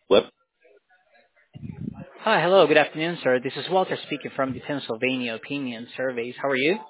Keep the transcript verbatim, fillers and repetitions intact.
What? Hi, hello, good afternoon, sir. This is Walter speaking from the Pennsylvania Opinion Surveys. How are you?